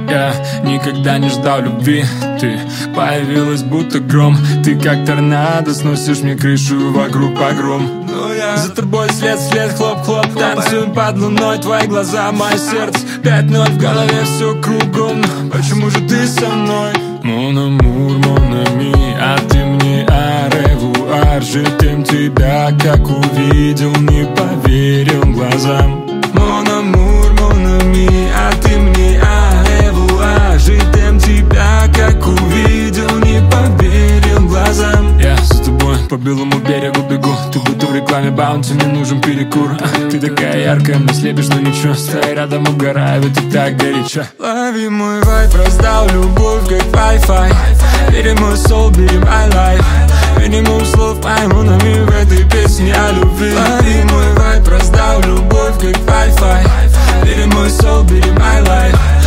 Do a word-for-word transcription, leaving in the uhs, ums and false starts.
Я никогда не ждал любви, ты появилась будто гром. Ты как торнадо, сносишь мне крышу, вокруг погром. За тобой след, след, хлоп-хлоп, танцуем под луной, твои глаза, мое сердце. Пять ноль в голове, все кругом, почему же ты со мной? Mon amour, mon ami, а ты мне au revoir. Je t'aime тебя, как увидел, не поверил глазам. Mon amour, mon ami, а ты мне au revoir. Je t'aime тебя, как увидел, не поверил глазам. Я за тобой по белому берегу бегу, ты будто в рекламе Баунти, мне нужен перекур. а, Ты такая яркая, мне слепишь, но ничего, стоя рядом угораю, ведь ты так горячо. Лови мой вайб, раздал любовь, как Wi-Fi. Бери мой soul, бери my life. Минимум слов пойму нами в этой песне о любви. Лови мой вайб, раздал любовь, как Wi-Fi. Бери мой soul, бери my life.